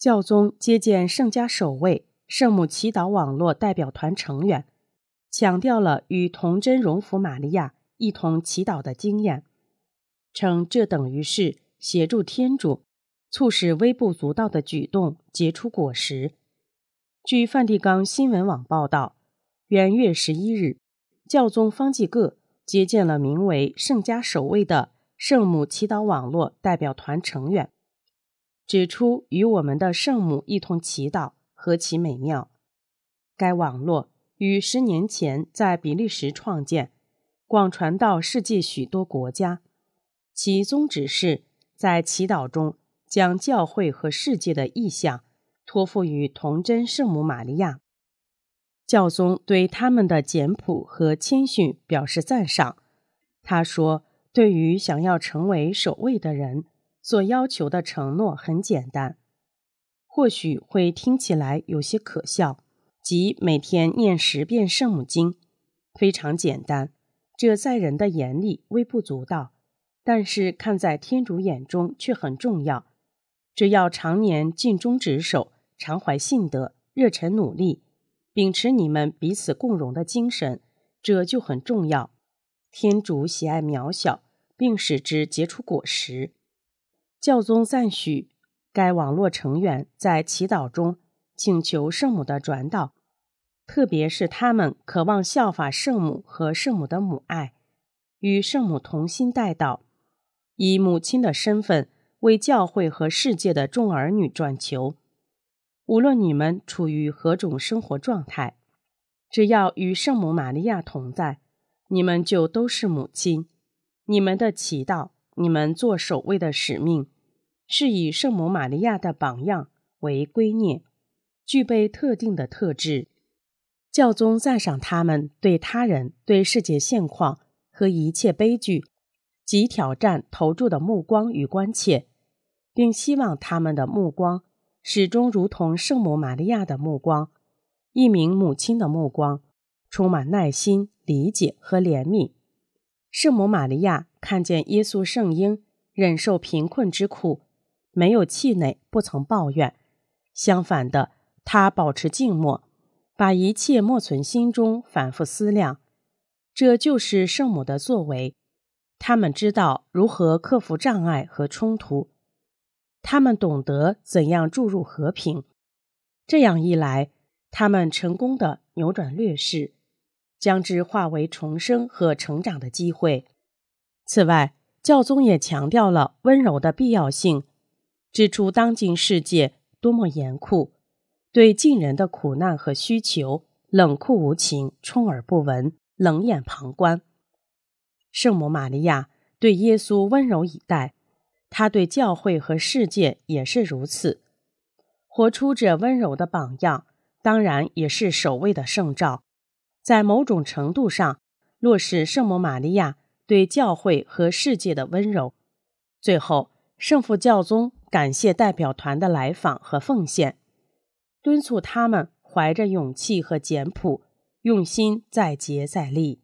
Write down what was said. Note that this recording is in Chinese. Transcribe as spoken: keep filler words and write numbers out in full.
教宗接见圣家守卫圣母祈祷网络代表团成员，强调了与童真荣福玛利亚一同祈祷的经验，称这等于是协助天主促使微不足道的举动结出果实。据梵蒂冈新闻网报道，元月十一日，教宗方济各接见了名为圣家守卫的圣母祈祷网络代表团成员，指出与我们的圣母一同祈祷何其美妙。该网络于十年前在比利时创建，广传到世界许多国家，其宗旨是在祈祷中将教会和世界的意向托付于童真圣母玛利亚。教宗对他们的简朴和谦逊表示赞赏。他说，对于想要成为守卫的人，所要求的承诺很简单，或许会听起来有些可笑，即每天念十遍圣母经，非常简单，这在人的眼里微不足道，但是看在天主眼中却很重要。只要常年尽忠职守，常怀信德，热忱努力，秉持你们彼此共荣的精神，这就很重要。天主喜爱渺小，并使之结出果实。教宗赞许该网络成员在祈祷中请求圣母的转导，特别是他们渴望效法圣母和圣母的母爱，与圣母同心代祷，以母亲的身份为教会和世界的众儿女转求。无论你们处于何种生活状态，只要与圣母玛利亚同在，你们就都是母亲。你们的祈祷，你们做守卫的使命，是以圣母玛利亚的榜样为圭臬，具备特定的特质。教宗赞赏他们对他人、对世界现况和一切悲剧及挑战投注的目光与关切，并希望他们的目光始终如同圣母玛利亚的目光，一名母亲的目光，充满耐心、理解和怜悯。圣母玛利亚看见耶稣圣婴忍受贫困之苦，没有气馁，不曾抱怨，相反的，她保持静默，把一切默存心中，反复思量。这就是圣母的作为。他们知道如何克服障碍和冲突，他们懂得怎样注入和平。这样一来，他们成功地扭转劣势，将之化为重生和成长的机会。此外，教宗也强调了温柔的必要性，指出当今世界多么严酷，对近人的苦难和需求冷酷无情，充耳不闻，冷眼旁观。圣母玛利亚对耶稣温柔以待，她对教会和世界也是如此。活出这温柔的榜样，当然也是守卫的圣召，在某种程度上落实圣母玛利亚对教会和世界的温柔。最后，圣父教宗感谢代表团的来访和奉献，敦促他们怀着勇气和简朴，用心再接再厉。